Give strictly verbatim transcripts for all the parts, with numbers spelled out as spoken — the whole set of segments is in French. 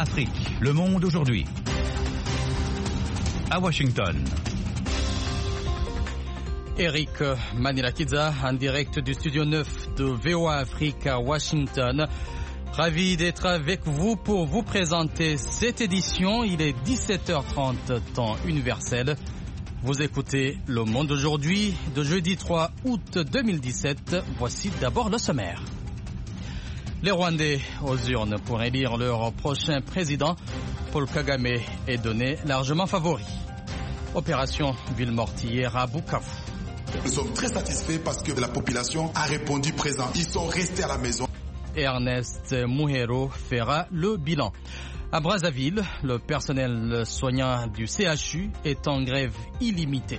Afrique. Le monde aujourd'hui. À Washington. Eric Manilakidza, en direct du studio neuf de V O A Afrique à Washington. Ravi d'être avec vous pour vous présenter cette édition. Il est dix-sept heures trente, temps universel. Vous écoutez Le Monde aujourd'hui, de jeudi trois août deux mille dix-sept. Voici d'abord le sommaire. Les Rwandais aux urnes pour élire leur prochain président. Paul Kagame est donné largement favori. Opération ville mortière à Bukavu. Nous sommes très satisfaits parce que la population a répondu présent. Ils sont restés à la maison. Ernest Muhero fera le bilan. À Brazzaville, le personnel soignant du C H U est en grève illimitée.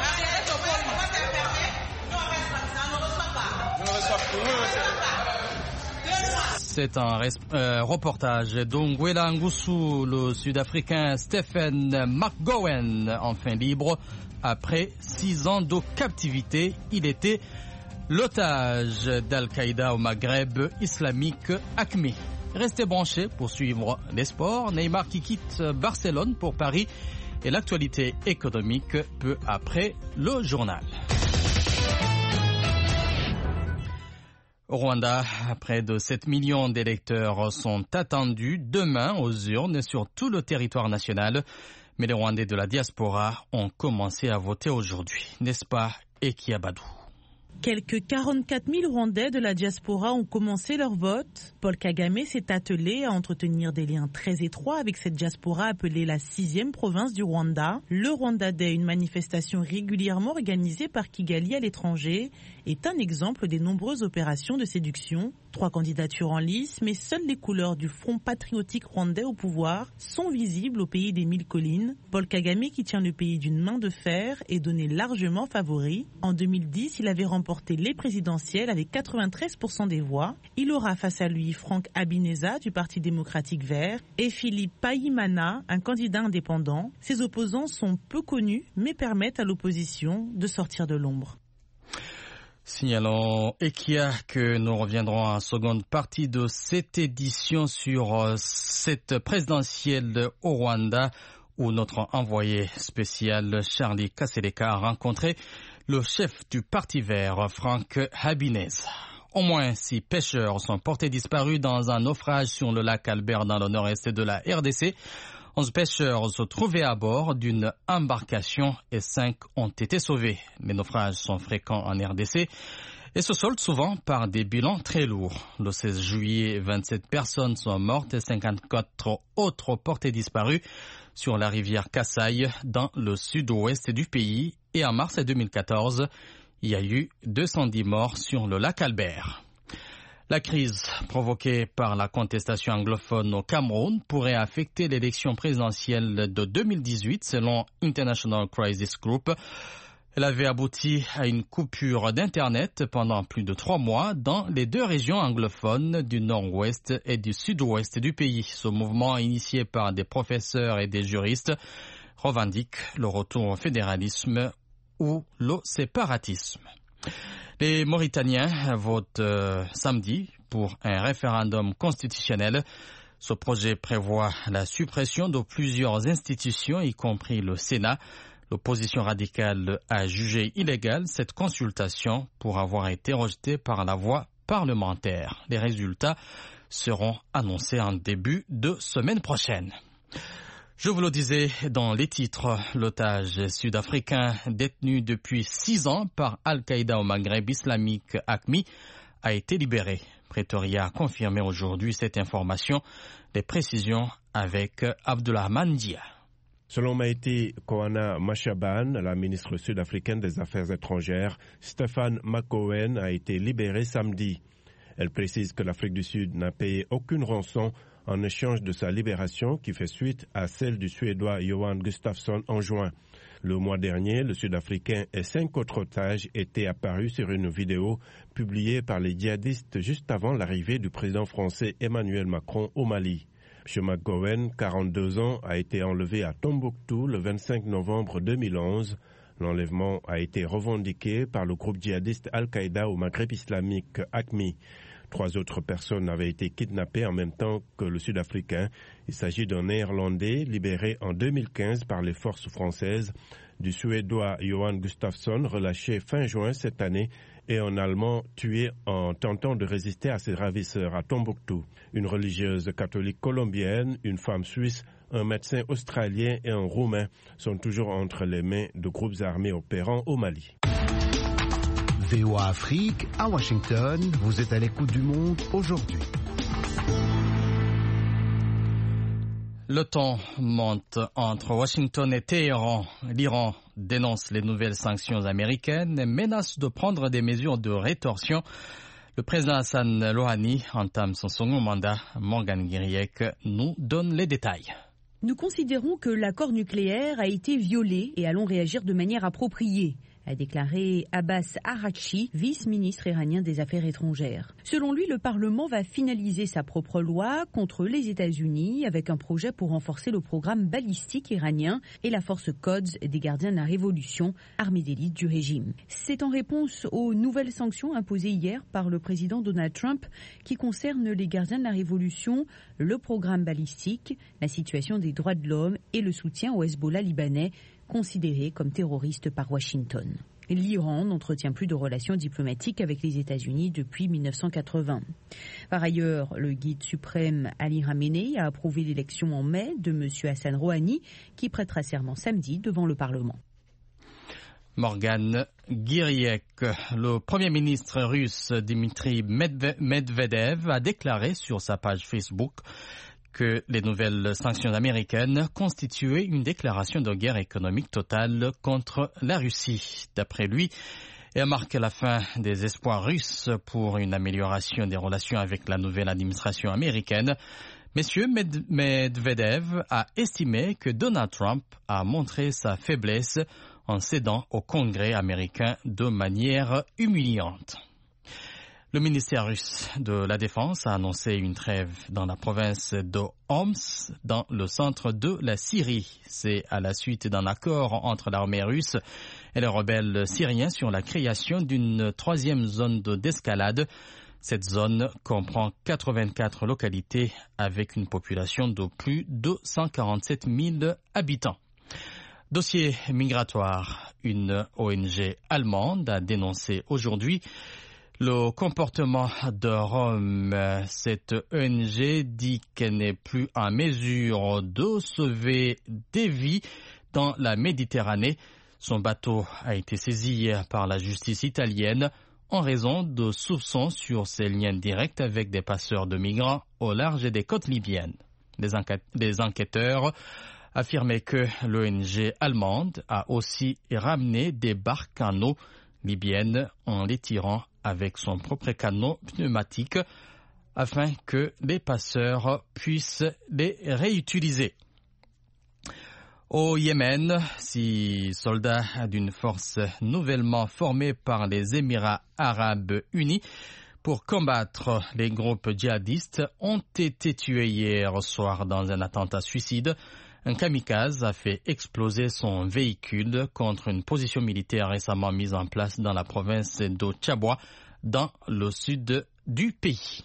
C'est un euh, reportage d'Ongwela Ngusu, le Sud-Africain Stephen McGowan, enfin libre. Après six ans de captivité, il était l'otage d'Al-Qaïda au Maghreb islamique A Q M I. Restez branchés pour suivre les sports. Neymar qui quitte Barcelone pour Paris et l'actualité économique peu après le journal. Au Rwanda, près de sept millions d'électeurs sont attendus demain aux urnes sur tout le territoire national. Mais les Rwandais de la diaspora ont commencé à voter aujourd'hui. N'est-ce pas, Eki Abadou? Quelques quarante-quatre mille Rwandais de la diaspora ont commencé leur vote. Paul Kagame s'est attelé à entretenir des liens très étroits avec cette diaspora appelée la sixième province du Rwanda. Le Rwanda Day, une manifestation régulièrement organisée par Kigali à l'étranger, est un exemple des nombreuses opérations de séduction. Trois candidatures en lice, mais seules les couleurs du Front patriotique rwandais au pouvoir sont visibles au pays des mille collines. Paul Kagame, qui tient le pays d'une main de fer, est donné largement favori. En deux mille dix, il avait remporté les présidentielles avec quatre-vingt-treize pour cent des voix. Il aura face à lui Frank Habineza du Parti démocratique vert et Philippe Payimana, un candidat indépendant. Ses opposants sont peu connus, mais permettent à l'opposition de sortir de l'ombre. Signalons Ekia que nous reviendrons en seconde partie de cette édition sur cette présidentielle au Rwanda où notre envoyé spécial Charlie Kaseleka a rencontré le chef du Parti vert, Frank Habineza. Au moins six pêcheurs sont portés disparus dans un naufrage sur le lac Albert dans le nord-est de la R D C. Onze pêcheurs se trouvaient à bord d'une embarcation et cinq ont été sauvés. Les naufrages sont fréquents en R D C et se soldent souvent par des bilans très lourds. Le seize juillet, vingt-sept personnes sont mortes et cinquante-quatre autres portées disparues sur la rivière Kasaï dans le sud-ouest du pays. Et en mars deux mille quatorze, il y a eu deux cent dix morts sur le lac Albert. La crise provoquée par la contestation anglophone au Cameroun pourrait affecter l'élection présidentielle de deux mille dix-huit selon International Crisis Group. Elle avait abouti à une coupure d'Internet pendant plus de trois mois dans les deux régions anglophones du nord-ouest et du sud-ouest du pays. Ce mouvement, initié par des professeurs et des juristes, revendique le retour au fédéralisme ou le séparatisme. Les Mauritaniens votent euh, samedi pour un référendum constitutionnel. Ce projet prévoit la suppression de plusieurs institutions, y compris le Sénat. L'opposition radicale a jugé illégale cette consultation pour avoir été rejetée par la voie parlementaire. Les résultats seront annoncés en début de semaine prochaine. Je vous le disais dans les titres, l'otage sud-africain détenu depuis six ans par Al-Qaïda au Maghreb islamique A Q M I a été libéré. Pretoria a confirmé aujourd'hui cette information. Les précisions avec Abdulrahman Dia. Selon Maïti Koana Mashaban, la ministre sud-africaine des Affaires étrangères, Stephen McGowan a été libéré samedi. Elle précise que l'Afrique du Sud n'a payé aucune rançon en échange de sa libération qui fait suite à celle du Suédois Johan Gustafsson en juin. Le mois dernier, le Sud-Africain et cinq autres otages étaient apparus sur une vidéo publiée par les djihadistes juste avant l'arrivée du président français Emmanuel Macron au Mali. M. McGowan, quarante-deux ans, a été enlevé à Tombouctou le vingt-cinq novembre deux mille onze. L'enlèvement a été revendiqué par le groupe djihadiste Al-Qaïda au Maghreb islamique A Q M I. Trois autres personnes avaient été kidnappées en même temps que le Sud-Africain. Il s'agit d'un Néerlandais libéré en deux mille quinze par les forces françaises, du Suédois Johan Gustafsson relâché fin juin cette année et un Allemand tué en tentant de résister à ses ravisseurs à Tombouctou. Une religieuse catholique colombienne, une femme suisse, un médecin australien et un Roumain sont toujours entre les mains de groupes armés opérant au Mali. V O A Afrique, à Washington, vous êtes à l'écoute du monde aujourd'hui. Le ton monte entre Washington et Téhéran. L'Iran dénonce les nouvelles sanctions américaines et menace de prendre des mesures de rétorsion. Le président Hassan Rouhani entame son second mandat. Morgane Guiriec nous donne les détails. Nous considérons que l'accord nucléaire a été violé et allons réagir de manière appropriée, a déclaré Abbas Araghchi, vice-ministre iranien des Affaires étrangères. Selon lui, le Parlement va finaliser sa propre loi contre les États-Unis avec un projet pour renforcer le programme balistique iranien et la force Quds des gardiens de la Révolution, armée d'élite du régime. C'est en réponse aux nouvelles sanctions imposées hier par le président Donald Trump qui concernent les gardiens de la Révolution, le programme balistique, la situation des droits de l'homme et le soutien au Hezbollah libanais, considérés comme terroristes par Washington. L'Iran n'entretient plus de relations diplomatiques avec les États-Unis depuis mille neuf cent quatre-vingts. Par ailleurs, le guide suprême Ali Khamenei a approuvé l'élection en mai de M. Hassan Rouhani, qui prêtera serment samedi devant le Parlement. Morgane Guiriec, le Premier ministre russe Dmitry Medvedev a déclaré sur sa page Facebook que les nouvelles sanctions américaines constituaient une déclaration de guerre économique totale contre la Russie. D'après lui, elle marque la fin des espoirs russes pour une amélioration des relations avec la nouvelle administration américaine. Monsieur Medvedev a estimé que Donald Trump a montré sa faiblesse en cédant au Congrès américain de manière humiliante. Le ministère russe de la Défense a annoncé une trêve dans la province de Homs, dans le centre de la Syrie. C'est à la suite d'un accord entre l'armée russe et les rebelles syriens sur la création d'une troisième zone d'escalade. Cette zone comprend quatre-vingt-quatre localités avec une population de plus de cent quarante-sept mille habitants. Dossier migratoire. Une O N G allemande a dénoncé aujourd'hui le comportement de Rome. Cette O N G dit qu'elle n'est plus en mesure de sauver des vies dans la Méditerranée. Son bateau a été saisi par la justice italienne en raison de soupçons sur ses liens directs avec des passeurs de migrants au large des côtes libyennes. Les, enquête- les enquêteurs affirmaient que l'O N G allemande a aussi ramené des barques en eau libyennes en les tirant avec son propre canot pneumatique afin que les passeurs puissent les réutiliser. Au Yémen, six soldats d'une force nouvellement formée par les Émirats arabes unis pour combattre les groupes djihadistes ont été tués hier soir dans un attentat suicide. Un kamikaze a fait exploser son véhicule contre une position militaire récemment mise en place dans la province de Tchabwa, dans le sud du pays.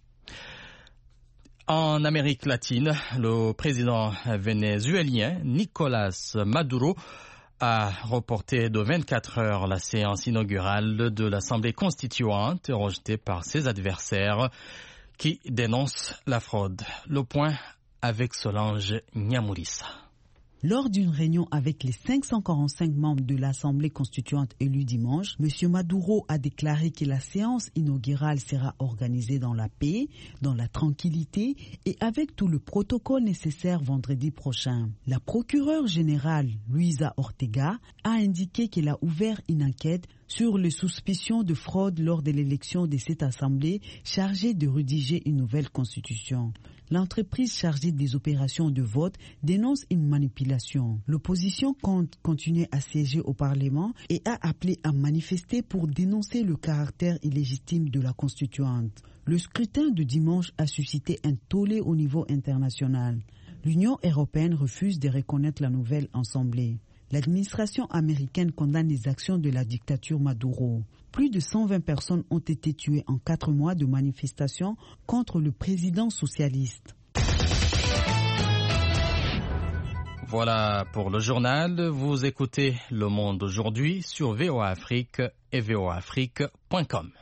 En Amérique latine, le président vénézuélien Nicolás Maduro a reporté de vingt-quatre heures la séance inaugurale de l'Assemblée constituante rejetée par ses adversaires qui dénoncent la fraude. Le point avec Solange Niamourissa. Lors d'une réunion avec les cinq cent quarante-cinq membres de l'Assemblée constituante élus dimanche, M. Maduro a déclaré que la séance inaugurale sera organisée dans la paix, dans la tranquillité et avec tout le protocole nécessaire vendredi prochain. La procureure générale Luisa Ortega a indiqué qu'elle a ouvert une enquête sur les suspicions de fraude lors de l'élection de cette assemblée chargée de rédiger une nouvelle constitution. L'entreprise chargée des opérations de vote dénonce une manipulation. L'opposition compte continuer à siéger au Parlement et a appelé à manifester pour dénoncer le caractère illégitime de la constituante. Le scrutin de dimanche a suscité un tollé au niveau international. L'Union européenne refuse de reconnaître la nouvelle assemblée. L'administration américaine condamne les actions de la dictature Maduro. Plus de cent vingt personnes ont été tuées en quatre mois de manifestations contre le président socialiste. Voilà pour le journal. Vous écoutez Le Monde aujourd'hui sur V O A Afrique et V O A Afrique point com.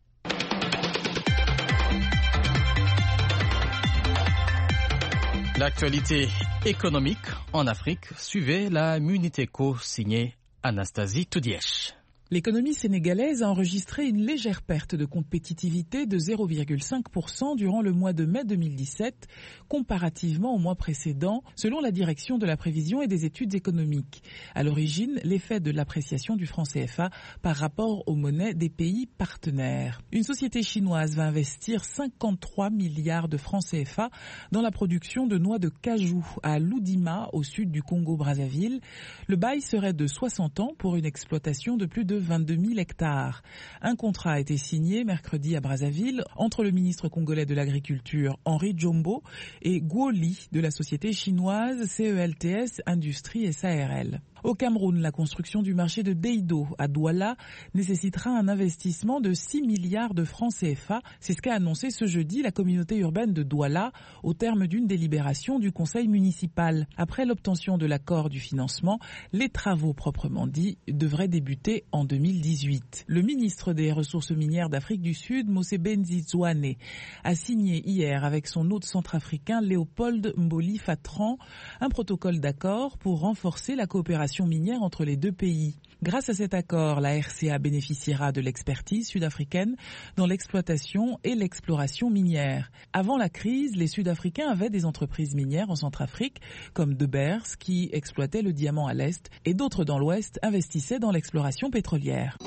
L'actualité économique en Afrique, suivez la Minute Éco signée Anastasie Toudièche. L'économie sénégalaise a enregistré une légère perte de compétitivité de zéro virgule cinq pour cent durant le mois de mai deux mille dix-sept, comparativement au mois précédent, selon la direction de la prévision et des études économiques. À l'origine, l'effet de l'appréciation du franc C F A par rapport aux monnaies des pays partenaires. Une société chinoise va investir cinquante-trois milliards de francs C F A dans la production de noix de cajou à Loudima, au sud du Congo-Brazzaville. Le bail serait de soixante ans pour une exploitation de plus de vingt-deux mille hectares. Un contrat a été signé mercredi à Brazzaville entre le ministre congolais de l'Agriculture Henri Djombo et Guo Li de la société chinoise C E L T S Industrie S A R L. Au Cameroun, la construction du marché de Deido à Douala nécessitera un investissement de six milliards de francs C F A. C'est ce qu'a annoncé ce jeudi la communauté urbaine de Douala au terme d'une délibération du conseil municipal. Après l'obtention de l'accord du financement, les travaux proprement dits devraient débuter en deux mille dix-huit. Le ministre des Ressources minières d'Afrique du Sud, Mosé Benzi Zouane, a signé hier avec son hôte centrafricain Léopold Mboli Fatran un protocole d'accord pour renforcer la coopération minière entre les deux pays. Grâce à cet accord, la R C A bénéficiera de l'expertise sud-africaine dans l'exploitation et l'exploration minière. Avant la crise, les Sud-Africains avaient des entreprises minières en Centrafrique, comme De Beers, qui exploitait le diamant à l'Est, et d'autres dans l'Ouest investissaient dans l'exploration pétrolière.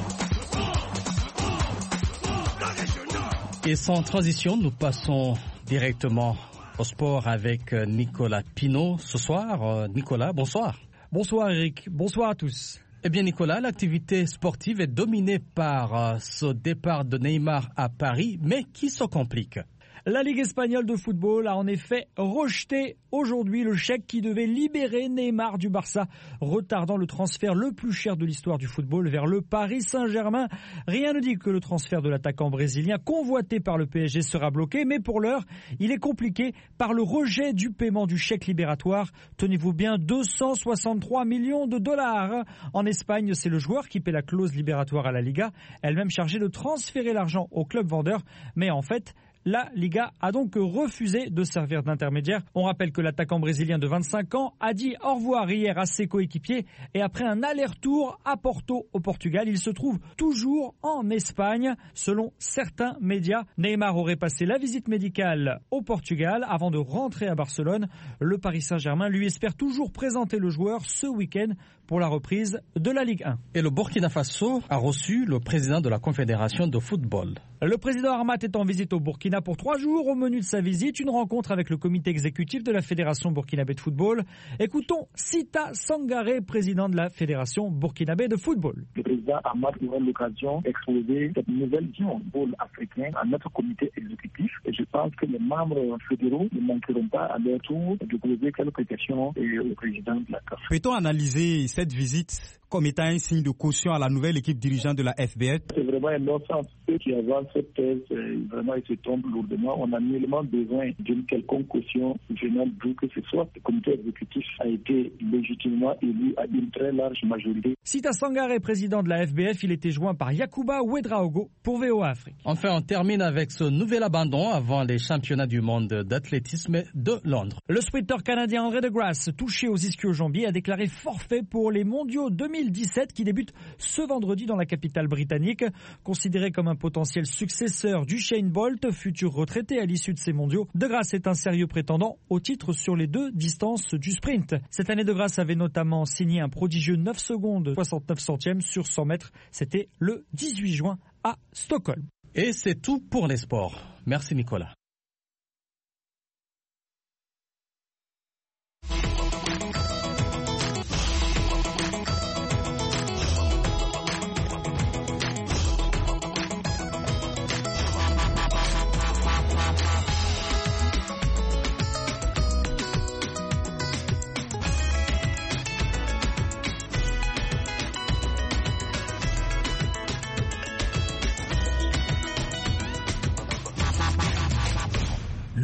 Et sans transition, nous passons directement au sport avec Nicolas Pinault. Ce soir, Nicolas, bonsoir. Bonsoir Eric, bonsoir à tous. Eh bien Nicolas, l'activité sportive est dominée par euh, ce départ de Neymar à Paris, mais qui se complique. La Ligue espagnole de football a en effet rejeté aujourd'hui le chèque qui devait libérer Neymar du Barça, retardant le transfert le plus cher de l'histoire du football vers le Paris Saint-Germain. Rien ne dit que le transfert de l'attaquant brésilien convoité par le P S G sera bloqué, mais pour l'heure, il est compliqué par le rejet du paiement du chèque libératoire. Tenez-vous bien, deux cent soixante-trois millions de dollars. En Espagne, c'est le joueur qui paie la clause libératoire à la Liga, elle-même chargée de transférer l'argent au club vendeur, mais en fait, la Liga a donc refusé de servir d'intermédiaire. On rappelle que l'attaquant brésilien de vingt-cinq ans a dit au revoir hier à ses coéquipiers et après un aller-retour à Porto au Portugal, il se trouve toujours en Espagne. Selon certains médias, Neymar aurait passé la visite médicale au Portugal avant de rentrer à Barcelone. Le Paris Saint-Germain lui espère toujours présenter le joueur ce week-end pour la reprise de la Ligue un. Et le Burkina Faso a reçu le président de la Confédération de football. Le président Armat est en visite au Burkina pour trois jours. Au menu de sa visite, une rencontre avec le comité exécutif de la Fédération burkinabé de football. Écoutons Sita Sangaré, président de la Fédération burkinabé de football. Le président Armat aura l'occasion d'exposer cette nouvelle vision du football africain à notre comité exécutif. Et je pense que les membres fédéraux ne manqueront pas à leur tour de poser quelques questions au président de la C A F. Peut-on analyser cette visite comme étant un signe de caution à la nouvelle équipe dirigeante de la F B F? C'est vraiment un non-sens. Ceux qui avancent cette thèse, vraiment, ils se trompent lourdement. On a nullement besoin d'une quelconque caution gênante, d'où que ce soit. Le comité exécutif a été légitimement élu à une très large majorité. Sita Sangaré, président de la F B F, il était joint par Yacouba Ouedraogo pour V O A Afrique. Enfin, on termine avec ce nouvel abandon avant les championnats du monde d'athlétisme de Londres. Le sprinter canadien André de Grasse, touché aux ischio-jambiers, a déclaré forfait pour les mondiaux deux mille dix-sept qui débutent ce vendredi dans la capitale britannique. Considéré comme un potentiel successeur d'Usain Bolt, futur retraité à l'issue de ces mondiaux, De Grasse est un sérieux prétendant au titre sur les deux distances du sprint. Cette année, De Grasse avait notamment signé un prodigieux neuf secondes soixante-neuf centièmes sur cent mètres. C'était le dix-huit juin à Stockholm. Et c'est tout pour les sports. Merci Nicolas.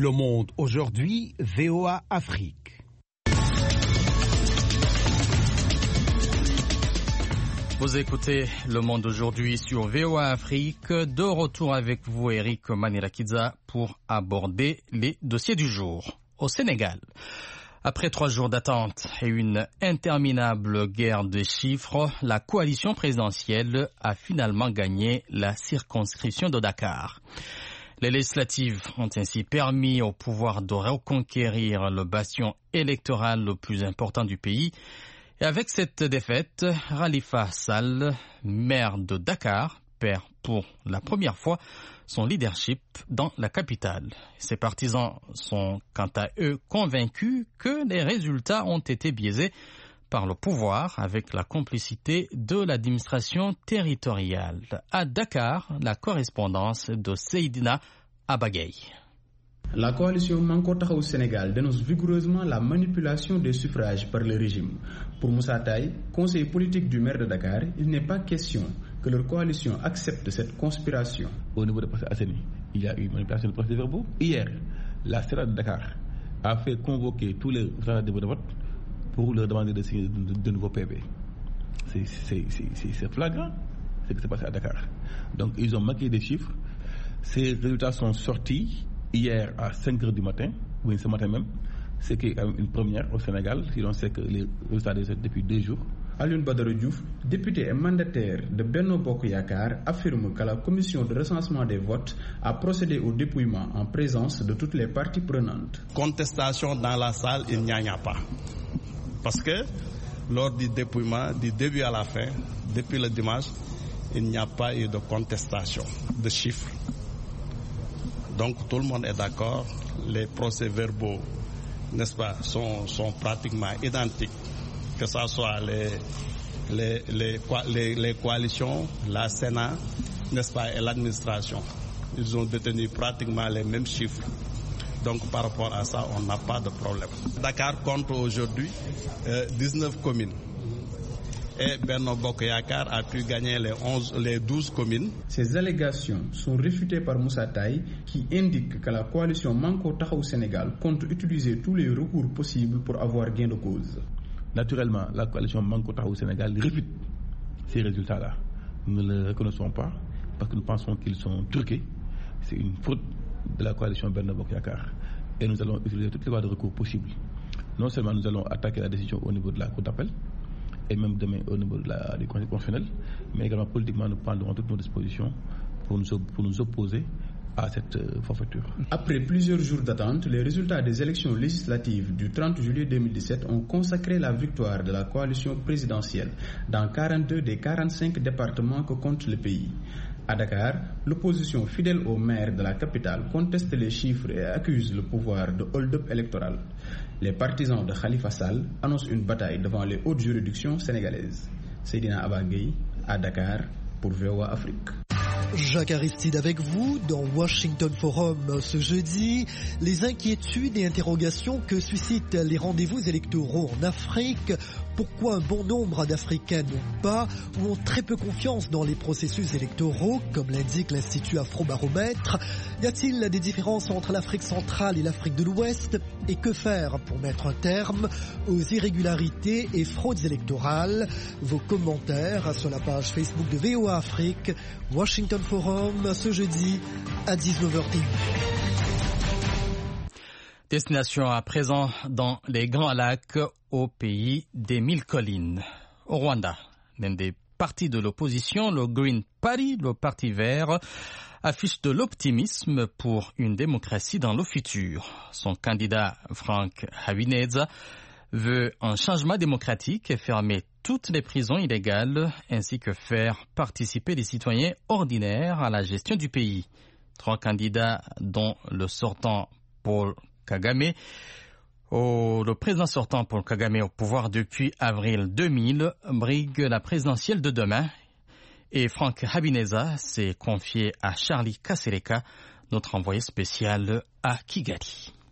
Le Monde aujourd'hui, V O A Afrique. Vous écoutez Le Monde aujourd'hui sur V O A Afrique. De retour avec vous, Eric Manirakidza, pour aborder les dossiers du jour. Au Sénégal, après trois jours d'attente et une interminable guerre de chiffres, la coalition présidentielle a finalement gagné la circonscription de Dakar. Les législatives ont ainsi permis au pouvoir de reconquérir le bastion électoral le plus important du pays. Et avec cette défaite, Khalifa Sall, maire de Dakar, perd pour la première fois son leadership dans la capitale. Ses partisans sont quant à eux convaincus que les résultats ont été biaisés par le pouvoir avec la complicité de l'administration territoriale. À Dakar, la correspondance de Seydina Abagay. La coalition Manko Taxawu Sénégal dénonce vigoureusement la manipulation des suffrages par le régime. Pour Moussa Taye, conseiller politique du maire de Dakar, il n'est pas question que leur coalition accepte cette conspiration. Au niveau de Passé Asseni, il y a eu manipulation de procès-verbaux. Hier, la C E R A de Dakar a fait convoquer tous les responsables de vote pour leur demander de signer de, de, de nouveaux P V. C'est, c'est, c'est, c'est, c'est flagrant ce qui s'est passé à Dakar. Donc ils ont manqué des chiffres. Ces résultats sont sortis hier à cinq heures du matin, oui ce matin même. C'est une première au Sénégal, si l'on sait que les résultats sont depuis deux jours. Alioune Badara Diouf, député et mandataire de Benno Bokk Yakaar, affirme que la commission de recensement des votes a procédé au dépouillement en présence de toutes les parties prenantes. Contestation dans la salle, il n'y en a pas. Parce que lors du dépouillement, du début à la fin, depuis le dimanche, il n'y a pas eu de contestation de chiffres. Donc tout le monde est d'accord, les procès-verbaux, n'est-ce pas, sont, sont pratiquement identiques, que ce soit les, les, les, les, les coalitions, la Sénat, n'est-ce pas, et l'administration. Ils ont détenu pratiquement les mêmes chiffres. Donc par rapport à ça, on n'a pas de problème. Dakar compte aujourd'hui euh, dix-neuf communes. Et Benno Bokk Yakaar a pu gagner les, onze, les douze communes. Ces allégations sont réfutées par Moussa Taye qui indique que la coalition Manko Taxawu Sénégal compte utiliser tous les recours possibles pour avoir gain de cause. Naturellement, la coalition Manko Taxawu Sénégal réfute ces résultats-là. Nous ne les reconnaissons pas parce que nous pensons qu'ils sont truqués. C'est une faute de la coalition Benno Bokk Yakaar. Et nous allons utiliser toutes les voies de recours possibles. Non seulement nous allons attaquer la décision au niveau de la Cour d'appel, et même demain au niveau de la, du Conseil constitutionnel, mais également politiquement nous prendrons toutes nos dispositions pour nous, pour nous opposer à cette euh, forfaiture. Après plusieurs jours d'attente, les résultats des élections législatives du trente juillet deux mille dix-sept ont consacré la victoire de la coalition présidentielle dans quarante-deux des quarante-cinq départements que compte le pays. À Dakar, l'opposition fidèle au maire de la capitale conteste les chiffres et accuse le pouvoir de hold-up électoral. Les partisans de Khalifa Sall annoncent une bataille devant les hautes juridictions sénégalaises. Seydina Abagay, à Dakar, pour V O A Afrique. Jacques Aristide avec vous dans Washington Forum ce jeudi. Les inquiétudes et interrogations que suscitent les rendez-vous électoraux en Afrique. Pourquoi un bon nombre d'Africains n'ont pas ou ont très peu confiance dans les processus électoraux, comme l'indique l'Institut Afrobaromètre? Y a-t-il des différences entre l'Afrique centrale et l'Afrique de l'Ouest? Et que faire pour mettre un terme aux irrégularités et fraudes électorales? Vos commentaires sur la page Facebook de V O A Afrique. Washington Forum ce jeudi à dix-neuf heures trente. Destination à présent dans les Grands Lacs au pays des mille collines. Au Rwanda, l'un des partis de l'opposition, le Green Party, le parti vert, affiche de l'optimisme pour une démocratie dans le futur. Son candidat Frank Habineza veut un changement démocratique et fermer toutes les prisons illégales ainsi que faire participer les citoyens ordinaires à la gestion du pays. Trois candidats dont le sortant Paul Kagame, au, le président sortant Paul Kagame au pouvoir depuis avril deux mille, brigue la présidentielle de demain. Et Frank Habineza s'est confié à Charlie Kasereka, notre envoyé spécial à Kigali.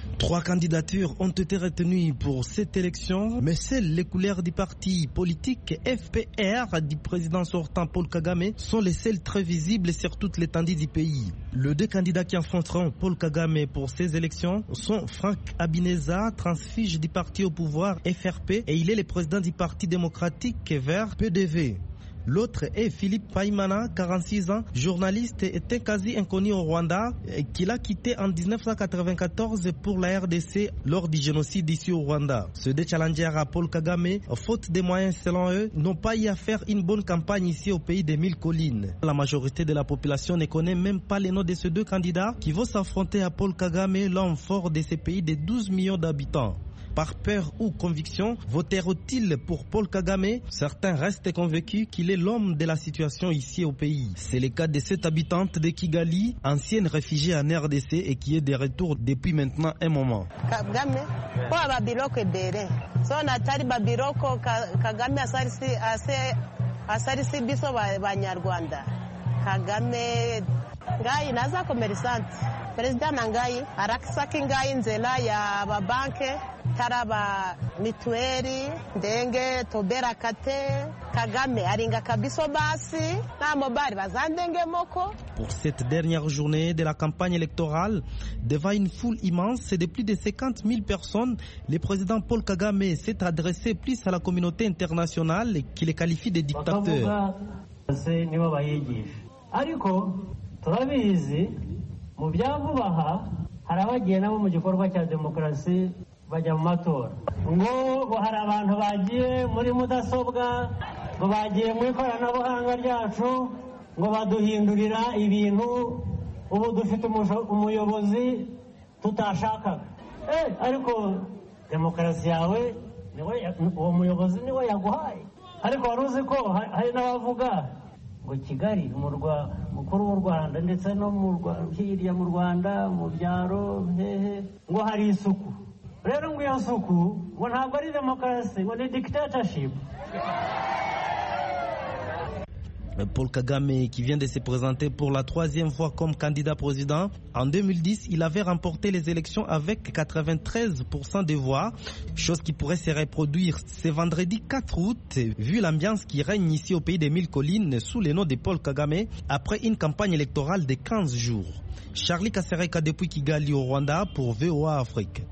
Trois candidatures ont été retenues pour cette élection, mais seules les couleurs du parti politique F P R du président sortant Paul Kagame sont les seules très visibles sur toute l'étendue du pays. Les deux candidats qui affronteront Paul Kagame pour ces élections sont Frank Habineza, transfuge du parti au pouvoir F R P, et il est le président du parti démocratique vert P D V. L'autre est Philippe Paimana, quarante-six ans, journaliste, était quasi inconnu au Rwanda, qu'il a quitté en dix-neuf cent quatre-vingt-quatorze pour la R D C lors du génocide ici au Rwanda. Ceux des challengers à Paul Kagame, faute de moyens selon eux, n'ont pas eu à faire une bonne campagne ici au pays des mille collines. La majorité de la population ne connaît même pas les noms de ces deux candidats qui vont s'affronter à Paul Kagame, l'homme fort de ces pays de douze millions d'habitants. Par peur ou conviction, voteront-ils pour Paul Kagame? Certains restent convaincus qu'il est l'homme de la situation ici au pays. C'est le cas de cette habitante de Kigali, ancienne réfugiée en R D C et qui est de retour depuis maintenant un moment. Kagame, kwa babiloko ebere. So natari babiloko Kagame asarisi ase asarisi biso banyarwanda. Kagame ngai naza commerçante. President nangai arakisaki ngai nzela ya babanke taraba mitueri ndenge tobera kate Kagame aringa kabiso basi na mobari bazandenge moko. Pour cette dernière journée de la campagne électorale, devant une foule immense de plus de cinquante mille personnes, le président Paul Kagame s'est adressé plus à la communauté internationale qui le qualifie de dictateur. Ariko turabizi mu byavubaha harabagiye nabo mu gikorwa cya demokrasi bajya mu matora ngo hari abantu bagiye muri mudasobwa ngo bagiye mu ikoranabuhanga ryacu ngo baduhindurira ibintu ubu dufite umuyobozi tutashakaga eh ariko demokrasi yawe niwe uwo muyobozi niwe yaguhaye ariko waruzi ko hari n'abavuga ngo Kigali umurwa mukuru w'u Rwanda ndetse no mu hirya mu Rwanda mu byaro hehe ngo hari isuku rero ngo iyo suku ngo ntabwo ari demokarasi ngo ni dictatorship. Paul Kagame, qui vient de se présenter pour la troisième fois comme candidat président, en deux mille dix, il avait remporté les élections avec quatre-vingt-treize pour cent des voix, chose qui pourrait se reproduire ce vendredi quatre août, vu l'ambiance qui règne ici au pays des mille collines sous le nom de Paul Kagame, après une campagne électorale de quinze jours. Charlie Kasereka depuis Kigali au Rwanda pour V O A Afrique.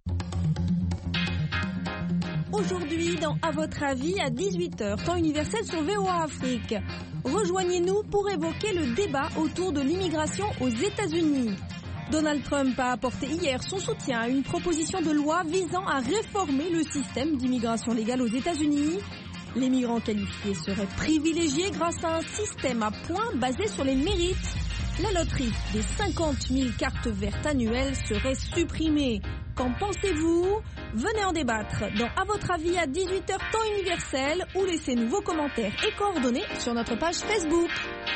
Aujourd'hui, dans À votre avis, à dix-huit heures, temps universel sur V O A Afrique. Rejoignez-nous pour évoquer le débat autour de l'immigration aux États-Unis. Donald Trump a apporté hier son soutien à une proposition de loi visant à réformer le système d'immigration légale aux États-Unis. Les migrants qualifiés seraient privilégiés grâce à un système à points basé sur les mérites. La loterie des cinquante mille cartes vertes annuelles serait supprimée. Qu'en pensez-vous? Venez en débattre dans À votre avis à dix-huit heures temps universel ou laissez-nous vos commentaires et coordonnées sur notre page Facebook.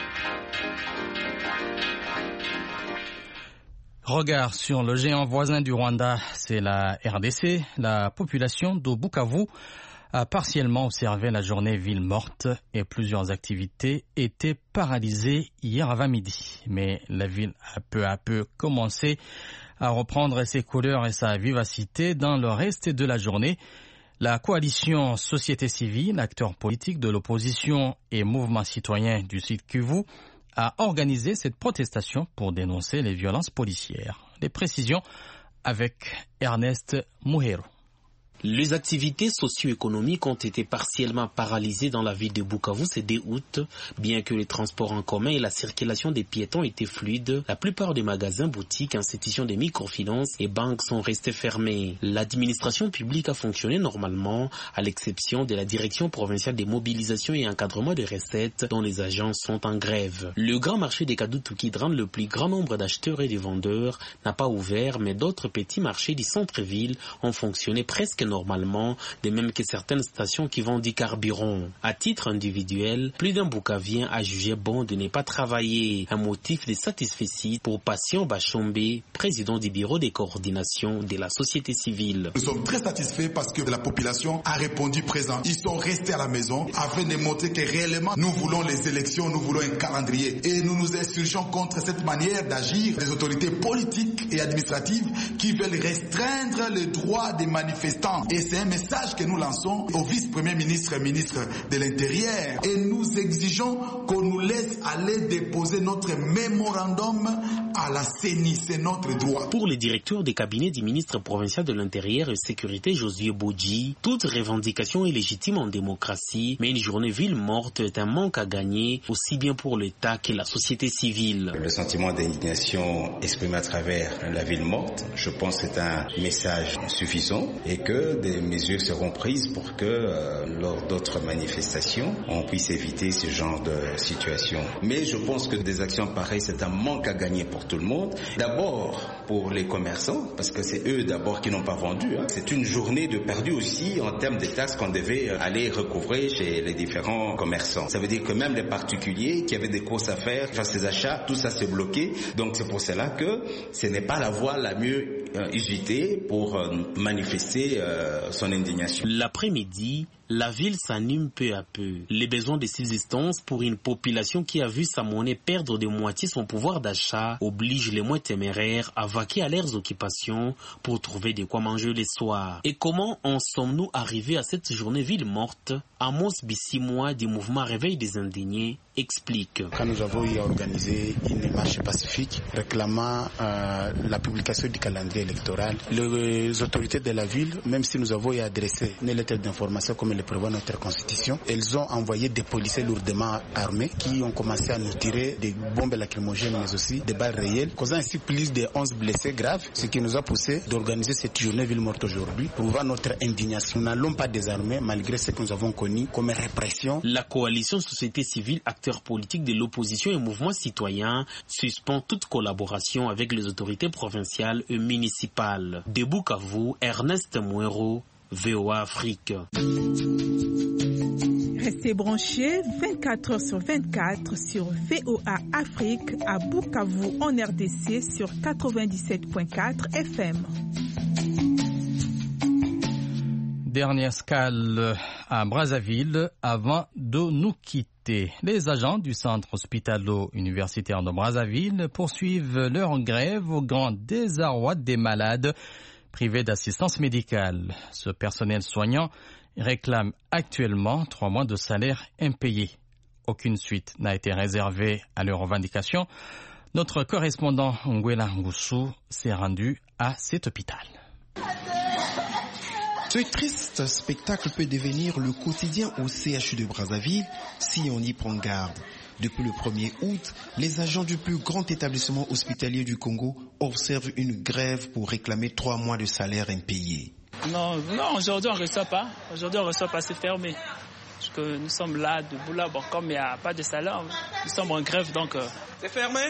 Regard sur le géant voisin du Rwanda, c'est la R D C. La population de Bukavu a partiellement observé la journée ville morte et plusieurs activités étaient paralysées hier avant midi. Mais la ville a peu à peu commencé à reprendre ses couleurs et sa vivacité dans le reste de la journée. La coalition société civile, acteurs politiques de l'opposition et mouvements citoyens du Sud Kivu a organisé cette protestation pour dénoncer les violences policières. Les précisions avec Ernest Muhero. Les activités socio-économiques ont été partiellement paralysées dans la ville de Bukavu ce deux août. Bien que les transports en commun et la circulation des piétons étaient fluides, la plupart des magasins, boutiques, institutions de microfinance et banques sont restés fermés. L'administration publique a fonctionné normalement, à l'exception de la direction provinciale des mobilisations et encadrement des recettes, dont les agents sont en grève. Le grand marché des Kadutu, qui drame le plus grand nombre d'acheteurs et de vendeurs, n'a pas ouvert, mais d'autres petits marchés du centre-ville ont fonctionné presque normalement, de même que certaines stations qui vendent du carburant. À titre individuel, plus d'un Boukavien a jugé bon de ne pas travailler, un motif de satisfecit pour Patient Bachombe, président du bureau de coordination de la société civile. Nous sommes très satisfaits parce que la population a répondu présent. Ils sont restés à la maison afin de montrer que réellement nous voulons les élections, nous voulons un calendrier. Et nous nous insurgeons contre cette manière d'agir des autorités politiques et administratives qui veulent restreindre les droits des manifestants. Et c'est un message que nous lançons au vice-premier ministre et ministre de l'Intérieur. Et nous exigeons qu'on nous laisse aller déposer notre mémorandum à la C E N I. C'est notre droit. Pour le directeur des cabinets du ministre provincial de l'Intérieur et Sécurité, Josué Bodji, toute revendication est légitime en démocratie, mais une journée ville morte est un manque à gagner, aussi bien pour l'État que la société civile. Le sentiment d'indignation exprimé à travers la ville morte, je pense que c'est un message suffisant et que des mesures seront prises pour que euh, lors d'autres manifestations, on puisse éviter ce genre de situation. Mais je pense que des actions pareilles, c'est un manque à gagner pour tout le monde. D'abord pour les commerçants, parce que c'est eux d'abord qui n'ont pas vendu. Hein. C'est une journée de perdu aussi en termes de taxes qu'on devait aller recouvrer chez les différents commerçants. Ça veut dire que même les particuliers qui avaient des courses à faire, faire ces achats, tout ça s'est bloqué. Donc c'est pour cela que ce n'est pas la voie la mieux euh, usitée pour euh, manifester euh, son indignation. L'après-midi, la ville s'anime peu à peu. Les besoins de subsistance pour une population qui a vu sa monnaie perdre de moitié son pouvoir d'achat obligent les moins téméraires à vaquer à leurs occupations pour trouver de quoi manger le soir. Et comment en sommes-nous arrivés à cette journée ville morte? Amos Bissimois du mouvement Réveil des Indignés explique. Quand nous avons eu à organiser une marche pacifique réclamant euh, la publication du calendrier électoral, les autorités de la ville, même si nous avons adressé une lettre d'information comme le prévoit notre constitution, elles ont envoyé des policiers lourdement armés qui ont commencé à nous tirer des bombes lacrymogènes mais aussi des balles réelles, causant ainsi plus de onze blessés graves, ce qui nous a poussé d'organiser cette journée ville morte aujourd'hui pour voir notre indignation. Nous n'allons pas désarmer malgré ce que nous avons connu comme répression. La coalition société civile, acteurs politiques de l'opposition et mouvements citoyens suspend toute collaboration avec les autorités provinciales et municipales. De Bukavu, Ernest Mouero, V O A Afrique. Restez branchés vingt-quatre heures sur vingt-quatre sur V O A Afrique à Bukavu en R D C sur quatre-vingt-dix-sept virgule quatre F M. Dernière escale à Brazzaville avant de nous quitter. Les agents du centre hospitalo-universitaire de Brazzaville poursuivent leur grève au grand désarroi des malades privés d'assistance médicale. Ce personnel soignant réclame actuellement trois mois de salaire impayé. Aucune suite n'a été réservée à leurs revendications. Notre correspondant Nguela Ngusu s'est rendu à cet hôpital. Ce triste spectacle peut devenir le quotidien au C H U de Brazzaville si on y prend garde. Depuis le premier août, les agents du plus grand établissement hospitalier du Congo observent une grève pour réclamer trois mois de salaire impayé. Non, non, aujourd'hui on ne reçoit pas. Aujourd'hui on ne reçoit pas, c'est fermé. Parce que nous sommes là, debout là, bon, comme il n'y a pas de salaire, nous sommes en grève donc... Euh... C'est fermé?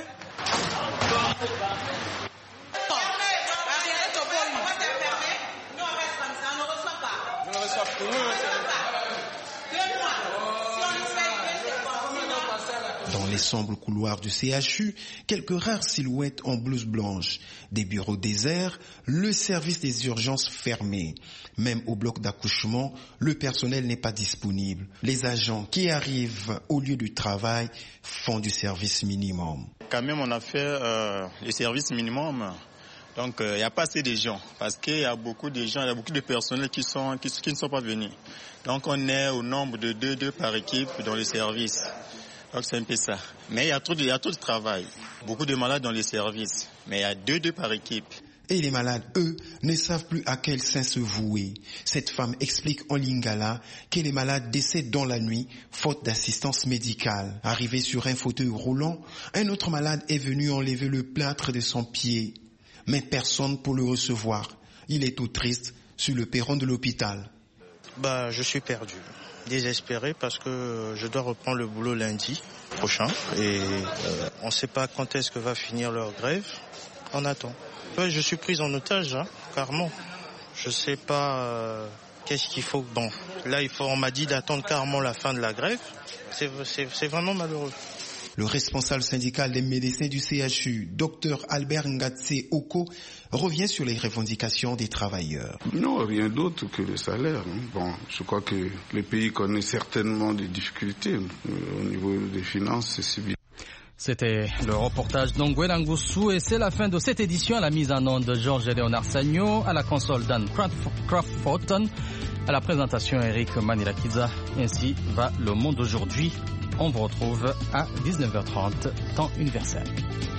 Dans les sombres couloirs du C H U, quelques rares silhouettes en blouse blanche. Des bureaux déserts, le service des urgences fermé. Même au bloc d'accouchement, le personnel n'est pas disponible. Les agents qui arrivent au lieu du travail font du service minimum. Quand même, on a fait euh, le service minimum. Donc, il euh, n'y a pas assez de gens, parce qu'il y a beaucoup de gens, il y a beaucoup de personnels qui, sont, qui, qui ne sont pas venus. Donc, on est au nombre de deux, deux par équipe dans le service. Donc, c'est un peu ça. Mais il y a trop de, il y a trop de travail. Beaucoup de malades dans les services, mais il y a deux, deux par équipe. Et les malades, eux, ne savent plus à quel sein se vouer. Cette femme explique en lingala que les malades décèdent dans la nuit, faute d'assistance médicale. Arrivé sur un fauteuil roulant, un autre malade est venu enlever le plâtre de son pied. Mais personne pour le recevoir. Il est tout triste sur le perron de l'hôpital. Bah, je suis perdu, désespéré parce que je dois reprendre le boulot lundi prochain et euh, on ne sait pas quand est-ce que va finir leur grève. On attend. Ouais, je suis prise en otage, hein, carrément. je sais pas euh, qu'est-ce qu'il faut. Bon, là, il faut, on m'a dit d'attendre carrément la fin de la grève. C'est, c'est, c'est vraiment malheureux. Le responsable syndical des médecins du C H U, Dr Albert Ngatse Oko, revient sur les revendications des travailleurs. Non, rien d'autre que le salaire. Bon, je crois que le pays connaît certainement des difficultés au niveau des finances, c'est bien. C'était le reportage d'Ongwela Ngusu et c'est la fin de cette édition. À la mise en onde de Georges-Léonard Sagno, à la console Dan Craft-Forton, à la présentation Eric Manilakiza. Ainsi va le monde aujourd'hui. On vous retrouve à dix-neuf heures trente, temps universel.